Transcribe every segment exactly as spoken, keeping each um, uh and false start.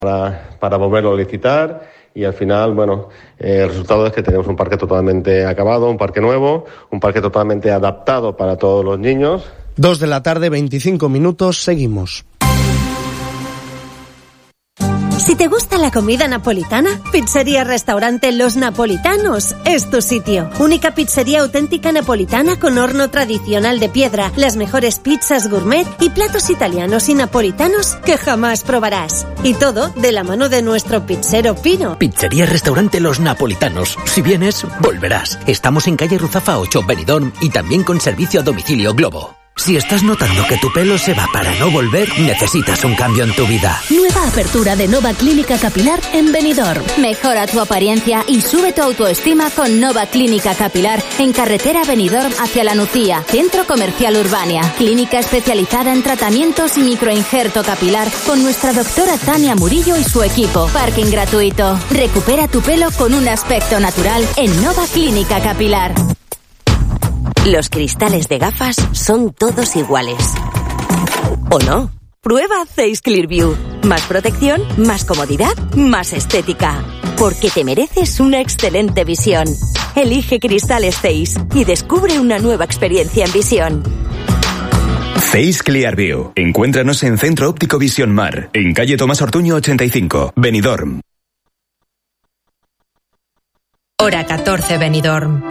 para, para volverlo a licitar y al final, bueno, eh, el resultado es que tenemos un parque totalmente acabado, un parque nuevo, un parque totalmente adaptado para todos los niños. Dos de la tarde, veinticinco minutos, seguimos. Si te gusta la comida napolitana, Pizzería Restaurante Los Napolitanos es tu sitio. Única pizzería auténtica napolitana con horno tradicional de piedra, las mejores pizzas gourmet y platos italianos y napolitanos que jamás probarás. Y todo de la mano de nuestro pizzero Pino. Pizzería Restaurante Los Napolitanos. Si vienes, volverás. Estamos en calle Ruzafa ocho, Benidorm, y también con servicio a domicilio Globo. Si estás notando que tu pelo se va para no volver, necesitas un cambio en tu vida. Nueva apertura de Nova Clínica Capilar en Benidorm. Mejora tu apariencia y sube tu autoestima con Nova Clínica Capilar en carretera Benidorm hacia La Nucía, Centro Comercial Urbania. Clínica especializada en tratamientos y microinjerto capilar con nuestra doctora Tania Murillo y su equipo. Parking gratuito. Recupera tu pelo con un aspecto natural en Nova Clínica Capilar. Los cristales de gafas son todos iguales. ¿O no? Prueba Zeiss Clearview. Más protección, más comodidad, más estética. Porque te mereces una excelente visión. Elige cristales Zeiss y descubre una nueva experiencia en visión. Zeiss Clearview. Encuéntranos en Centro Óptico Visión Mar, en calle Tomás Ortuño ochenta y cinco, Benidorm. Hora catorce, Benidorm.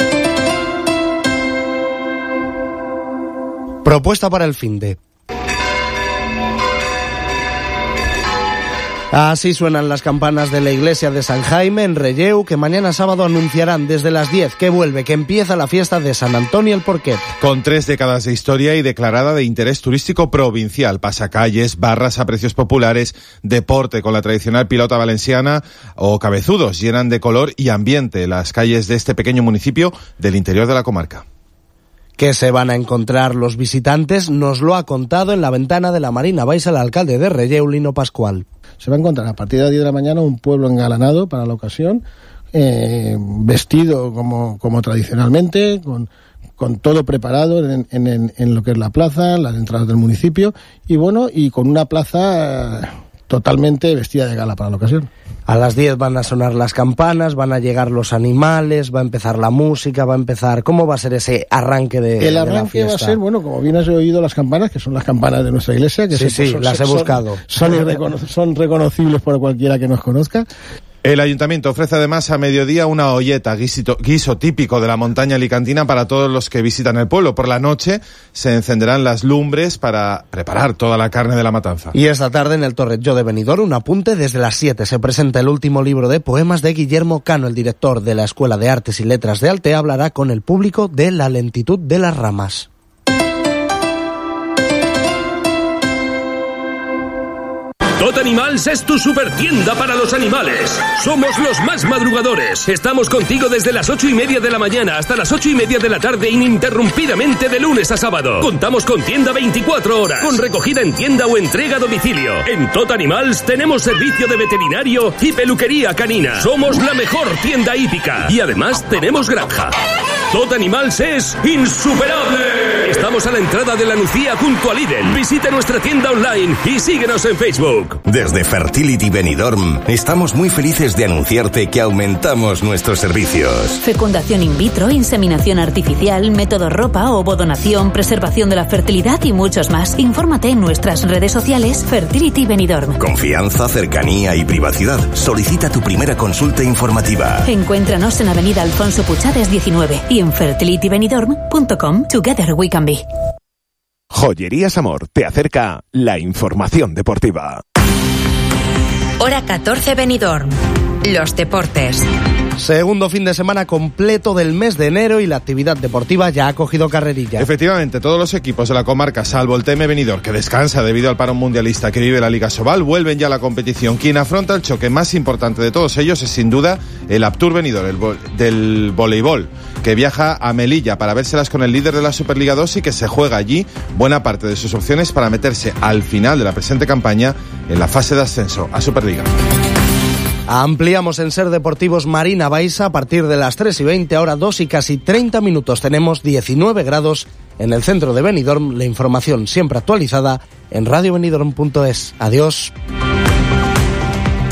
Propuesta para el finde. Así suenan las campanas de la iglesia de San Jaime en Relleu, que mañana sábado anunciarán desde las diez que vuelve, que empieza la fiesta de San Antonio el Porquet. Con tres décadas de historia y declarada de interés turístico provincial, pasacalles, barras a precios populares, deporte con la tradicional pilota valenciana o cabezudos llenan de color y ambiente las calles de este pequeño municipio del interior de la comarca. ¿Qué se van a encontrar los visitantes? Nos lo ha contado en la ventana de la Marina Baixa el alcalde de Relleu, Lino Pascual. Se va a encontrar a partir de las diez de la mañana un pueblo engalanado para la ocasión, eh, vestido como, como tradicionalmente, con, con todo preparado en, en, en lo que es la plaza, las entradas del municipio, y bueno, y con una plaza eh, totalmente vestida de gala para la ocasión. A las diez van a sonar las campanas, van a llegar los animales, va a empezar la música, va a empezar... ¿Cómo va a ser ese arranque de, El de arranque la fiesta? va a ser, bueno, como bien has oído las campanas, que son las campanas de nuestra iglesia, que sí, se, sí, son, las he son, buscado. Son, irrecono- son reconocibles por cualquiera que nos conozca. El ayuntamiento ofrece además a mediodía una olleta, guisito, guiso típico de la montaña alicantina para todos los que visitan el pueblo. Por la noche se encenderán las lumbres para preparar toda la carne de la matanza. Y esta tarde en el Torrelló de Benidorm, un apunte desde las siete. Se presenta el último libro de poemas de Guillermo Cano, el director de la Escuela de Artes y Letras de Altea, hablará con el público de La lentitud de las ramas. Tot Animals es tu supertienda para los animales. Somos los más madrugadores. Estamos contigo desde las ocho y media de la mañana hasta las ocho y media de la tarde ininterrumpidamente de lunes a sábado. Contamos con tienda veinticuatro horas, con recogida en tienda o entrega a domicilio. En Tot Animals tenemos servicio de veterinario y peluquería canina. Somos la mejor tienda hípica y además tenemos granja. Tot Animals es insuperable. Estamos a la entrada de La Nucía junto a Lidl. Visita nuestra tienda online y síguenos en Facebook. Desde Fertility Benidorm estamos muy felices de anunciarte que aumentamos nuestros servicios. Fecundación in vitro, inseminación artificial, método ropa, ovodonación, preservación de la fertilidad y muchos más. Infórmate en nuestras redes sociales Fertility Benidorm. Confianza, cercanía y privacidad. Solicita tu primera consulta informativa. Encuéntranos en Avenida Alfonso Puchades diecinueve y en fertility benidorm punto com. Together we can be. Joyerías Amor te acerca la información deportiva. Hora catorce, Benidorm. Los deportes. Segundo fin de semana completo del mes de enero y la actividad deportiva ya ha cogido carrerilla. Efectivamente, todos los equipos de la comarca, salvo el T M Benidorm, que descansa debido al parón mundialista que vive la Liga Sobal, vuelven ya a la competición. Quien afronta el choque más importante de todos ellos es sin duda el Aptur Benidorm, el vo- del voleibol, que viaja a Melilla para vérselas con el líder de la Superliga dos y que se juega allí buena parte de sus opciones para meterse al final de la presente campaña en la fase de ascenso a Superliga. Ampliamos en Ser Deportivos Marina Baixa a partir de las tres y veinte, ahora dos y casi treinta minutos. Tenemos diecinueve grados en el centro de Benidorm. La información siempre actualizada en radio benidorm punto es. Adiós.